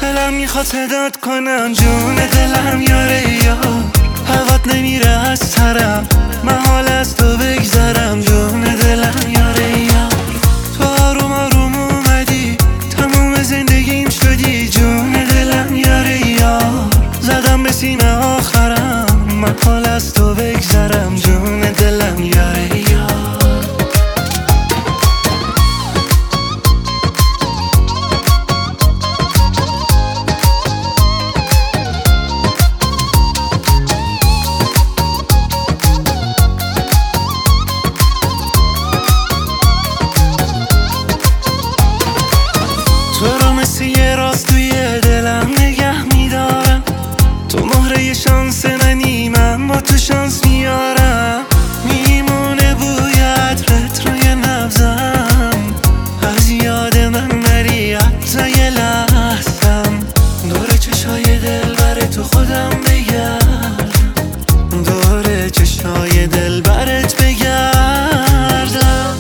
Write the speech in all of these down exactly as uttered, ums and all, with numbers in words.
دلم میخواد صدات کنم جون دلم یاره یا هوات نمیره از سرم محال از تو بگذرم جون دلم یاره یا تو آروم آروم اومدی تموم زندگیم شدی جون دلم یاره یا زدم به سینه آخرم محال از تو بگذرم جون دلم یاره یا تو رو مثل یه راست توی دلم نگه میدارم تو مهره شانس منی من با تو شانس میارم میمونه بوی عطرت روی نبضم از یاد من نری حتی یه لحظم دور چشای دل بر تو خودم بگردم دور چشای دل برت بگردم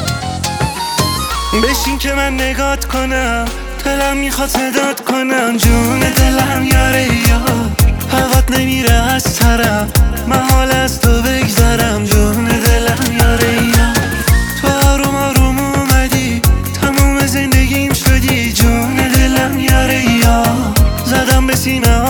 بشین که من نگات کنم دلم میخواد صدات کنم جون دلم یاره یا هوات نمیره از سرم محال از تو بگذرم جون دلم یاره یا تو آروم آروم اومدی تموم زندگیم شدی جون دلم یاره یا زدم به سینه